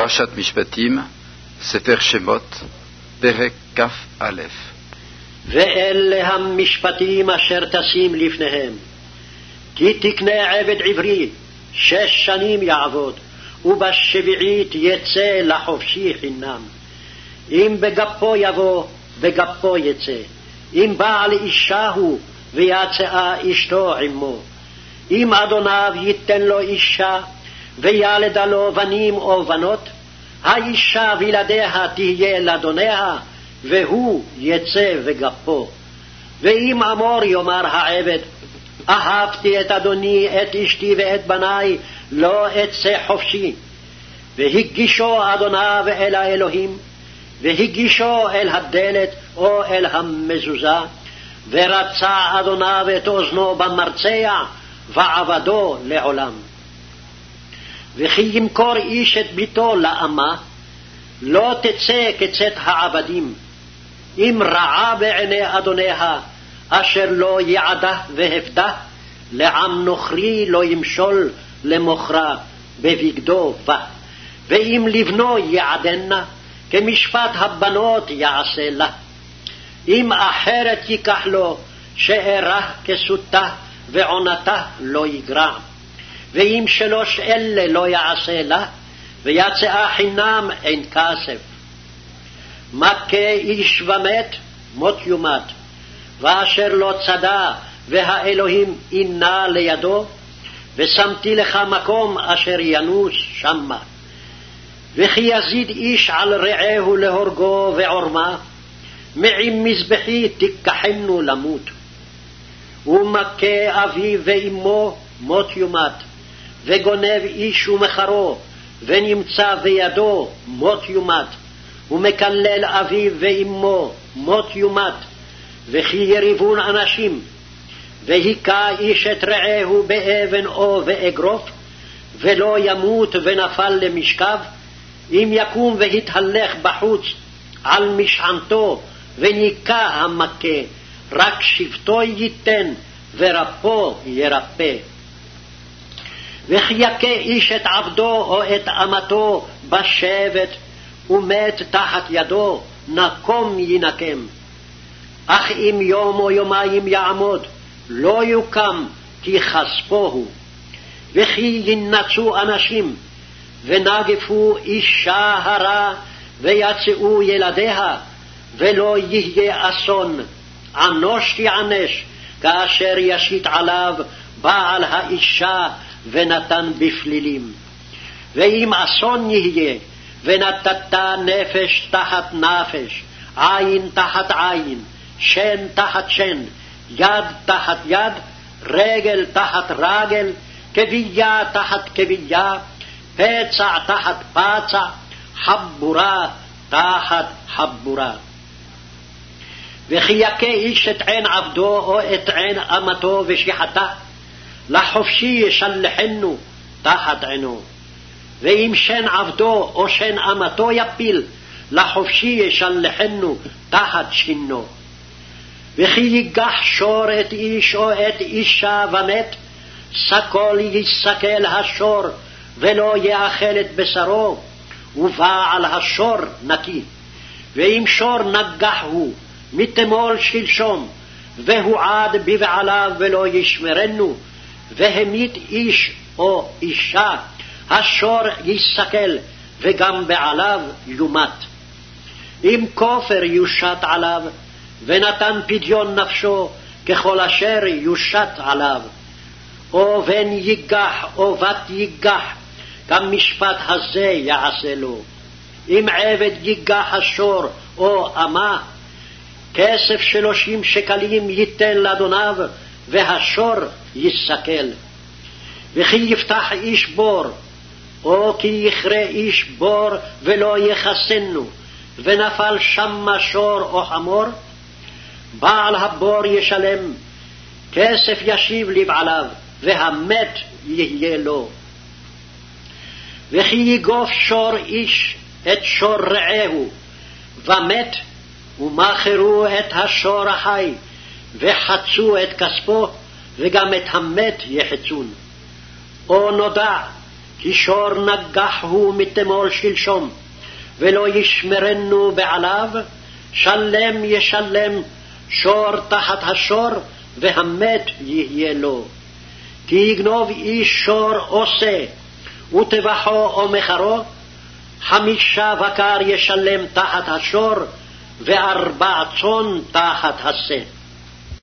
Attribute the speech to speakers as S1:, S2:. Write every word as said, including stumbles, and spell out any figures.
S1: פרשת משפטים, ספר שמות, פרק כ"א.
S2: ואלה המשפטים אשר תשים לפניהם. כי תקנה עבד עברי, שש שנים יעבוד, ובשביעית יצא לחופשי חינם. אם בגפו יבוא, בגפו יצא. אם בעל אישה הוא, ויצאה אשתו עמו. אם אדוניו ייתן לו אישה, וילדה לו בנים או בנות, האישה וילדיה תהיה לאדוניה, והוא יצא וגפו. ואם אמור יאמר העבד, אהבתי את אדוני, את אשתי ואת בניי, לא אצא חופשי. והגישו אדוניו אל האלוהים, והגישו אל הדלת או אל המזוזה, ורצה אדוניו את אוזנו במרצע, ועבדו לעולם. וכי ימכור איש את ביתו לאמה, לא תצא כצאת העבדים. אם רעה בעיני אדוניה, אשר לא יעדה והפדה, לעם נוכרי לא ימשול למוכרה בבגדו בה. ואם לבנו יעדנה, כמשפט הבנות יעשה לה. אם אחרת ייקח לו, שארה כסותה ועונתה לא יגרע. ואם שלוש אלה לא יעשה לה, ויצאה חינם אין כסף. מכה איש ומת, מות יומת. ואשר לא צדה, והאלוהים אינה לידו, ושמתי לך מקום אשר ינוס שמה. וכי יזיד איש על רעהו להורגו ועורמה, מעם מזבחי תיקחנו למות. ומכה אביו ואמו, מות יומת. וגונב איש ומחרו, ונמצא בידו, מות יומת. ומקלל אביו ואמו, מות יומת. וכי יריבון אנשים, והיכה איש את רעהו באבן או באגרוף, ולא ימות ונפל למשכב, אם יקום והתהלך בחוץ על משענתו, וניקה המכה, רק שבטו ייתן, ורפו ירפא. וכי יכה איש את עבדו או את אמתו בשבט, ומת תחת ידו, נקום ינקם. אך אם יום או יומיים יעמוד, לא יוקם, כי חספו הוא. וכי ינצו אנשים, ונגפו אישה הרע, ויצאו ילדיה, ולא יהיה אסון, ענוש יענש, כאשר ישית עליו בעל האישה, ונתן בפלילים. ואם אסון יהיה, ונתת נפש תחת נפש, עין תחת עין, שן תחת שן, יד תחת יד, רגל תחת רגל, כבייה תחת כבייה, פצע תחת פצע, חבורה תחת חבורה. וכי יכה איש את עין עבדו או את עין אמתו ושיחתה, לחופשי ישלחנו תחת עינו. ואם שן עבדו או שן אמתו יפיל, לחופשי ישלחנו תחת שינו. וכי ייגח שור את איש או את אישה ומת, סקול יסקל השור ולא יאכל את בשרו, ובעל השור נקי. ואם שור נגח הוא מתמול שלשום, והועד בבעליו ולא ישמרנו, והמית איש או אישה, השור יסקל, וגם בעליו יומת. אם כופר יושת עליו, ונתן פדיון נפשו, ככל אשר יושת עליו. או בן ייגח או בת ייגח, כמשפט הזה יעשה לו. אם עבד ייגח השור או אמה, כסף שלושים שקלים ייתן לאדוניו, והשור יסקל. וכי יפתח איש בור, או כי יכרה איש בור ולא יחסנו, ונפל שם שור או חמור, בעל הבור ישלם, כסף ישיב לבעליו, והמת יהיה לו. וכי יגוף שור איש את שור רעהו, ומת, ומכרו את השור החי, וחצו את כספו, וגם את המת יחצון. או נודע כי שור נגח הוא מתמול שלשום, ולא ישמרנו בעליו, שלם ישלם שור תחת השור, והמת יהיה לו. כי יגנוב איש שור עושה, וטבחו או מחרו, חמישה בקר ישלם תחת השור, וארבע צאן תחת השה.